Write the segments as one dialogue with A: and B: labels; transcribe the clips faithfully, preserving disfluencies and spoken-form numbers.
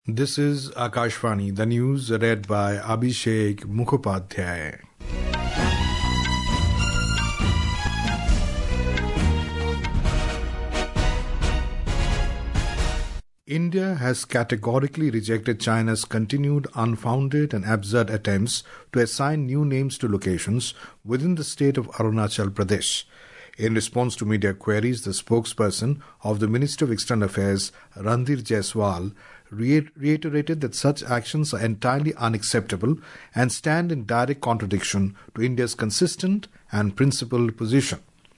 A: This is Akashvani, the news read by Abhishek Mukhopadhyay. India has categorically rejected China's continued unfounded and absurd attempts to assign new names to locations within the state of Arunachal Pradesh. In response to media queries, the spokesperson of the Ministry of External Affairs, Randhir Jaiswal, reiterated that such actions are entirely unacceptable and stand in direct contradiction to India's consistent and principled position.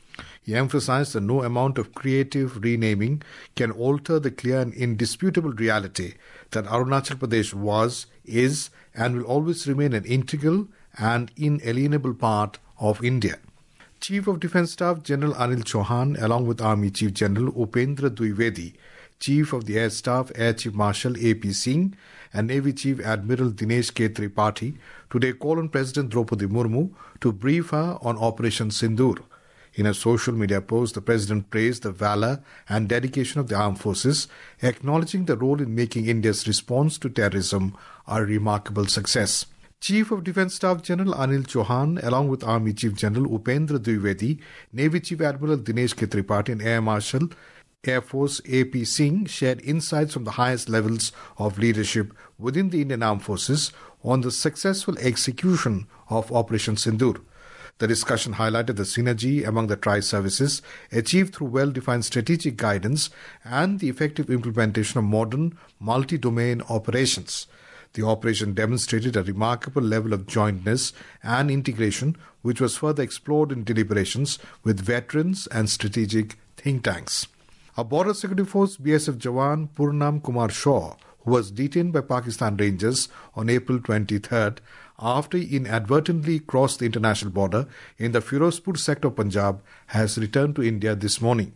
A: He emphasized that no amount of creative renaming can alter the clear and indisputable reality that Arunachal Pradesh was, is, and will always remain an integral and inalienable part of India. Chief of Defence Staff General Anil Chauhan, along with Army Chief General Upendra Dwivedi, Chief of the Air Staff Air Chief Marshal A P Singh, and Navy Chief Admiral Dinesh K. Tripathi, today called on President Draupadi Murmu to brief her on Operation Sindoor. In a social media post, the President praised the valour and dedication of the armed forces, acknowledging the role in making India's response to terrorism a remarkable success. Chief of Defence Staff General Anil Chauhan, along with Army Chief General Upendra Dwivedi, Navy Chief Admiral Dinesh K. Tripathi and Air Marshal Air Force A P Singh shared insights from the highest levels of leadership within the Indian Armed Forces on the successful execution of Operation Sindoor. The discussion highlighted the synergy among the tri-services achieved through well-defined strategic guidance and the effective implementation of modern multi-domain operations. The operation demonstrated a remarkable level of jointness and integration, which was further explored in deliberations with veterans and strategic think tanks. A Border Security Force B S F Jawan Purnam Kumar Shaw, who was detained by Pakistan Rangers on April twenty-third after he inadvertently crossed the international border in the Firozpur sector of Punjab, has returned to India this morning.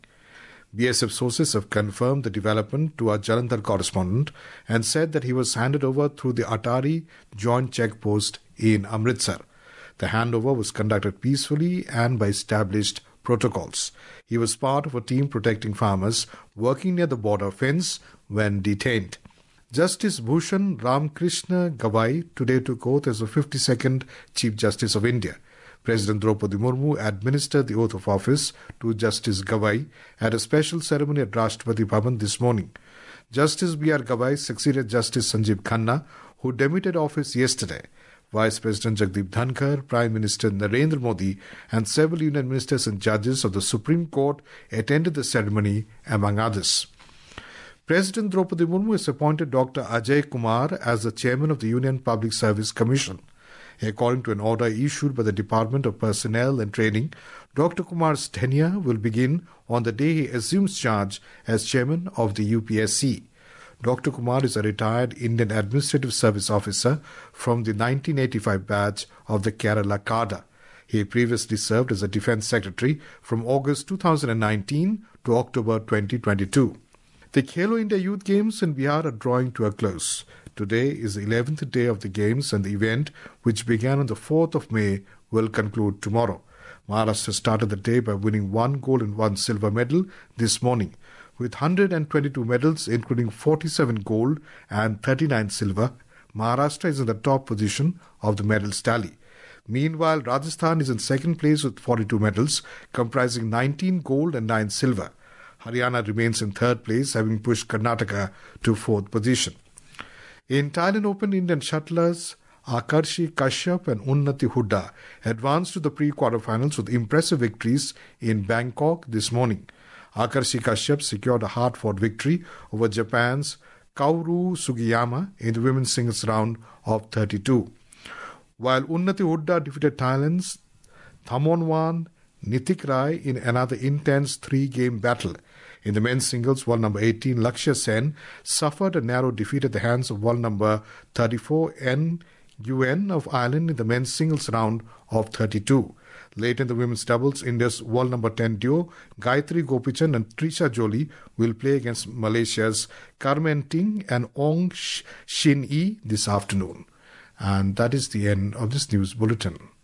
A: B S F sources have confirmed the development to our Jalandhar correspondent and said that he was handed over through the Atari Joint Checkpost in Amritsar. The handover was conducted peacefully and by established protocols. He was part of a team protecting farmers working near the border fence when detained. Justice Bhushan Ramkrishna Gavai today took oath as the fifty-second Chief Justice of India. President Draupadi Murmu administered the oath of office to Justice Gavai at a special ceremony at Rashtrapati Bhavan this morning. Justice B R Gavai succeeded Justice Sanjeev Khanna, who demitted office yesterday. Vice President Jagdeep Dhankar, Prime Minister Narendra Modi, and several union ministers and judges of the Supreme Court attended the ceremony, among others. President Draupadi Murmu has appointed Doctor Ajay Kumar as the chairman of the Union Public Service Commission. According to an order issued by the Department of Personnel and Training, Doctor Kumar's tenure will begin on the day he assumes charge as chairman of the U P S C. Doctor Kumar is a retired Indian Administrative Service officer from the nineteen eighty-five batch of the Kerala cadre. He previously served as a Defence Secretary from August two thousand nineteen to October twenty twenty-two. The Khelo India Youth Games in Bihar are drawing to a close. Today is the eleventh day of the Games, and the event, which began on the fourth of May, will conclude tomorrow. Maharashtra started the day by winning one gold and one silver medal this morning. With one hundred twenty-two medals, including forty-seven gold and thirty-nine silver, Maharashtra is in the top position of the medals tally. Meanwhile, Rajasthan is in second place with forty-two medals, comprising nineteen gold and nine silver. Haryana remains in third place, having pushed Karnataka to fourth position. In Thailand Open, Indian shuttlers Akarshi Kashyap and Unnati Hooda advanced to the pre-quarterfinals with impressive victories in Bangkok this morning. Akarshi Kashyap secured a hard-fought victory over Japan's Kaoru Sugiyama in the women's singles round of thirty-two. While Unnati Hooda defeated Thailand's Thammonwan Nithik Rai in another intense three-game battle. In the men's singles, world number eighteen Lakshya Sen suffered a narrow defeat at the hands of world number thirty-four N Nguyen of Ireland in the men's singles round of thirty-two. Late in the women's doubles, India's world number ten duo Gayatri Gopichand and Trisha Jolie will play against Malaysia's Carmen Ting and Ong Shin Yi this afternoon. And that is the end of this news bulletin.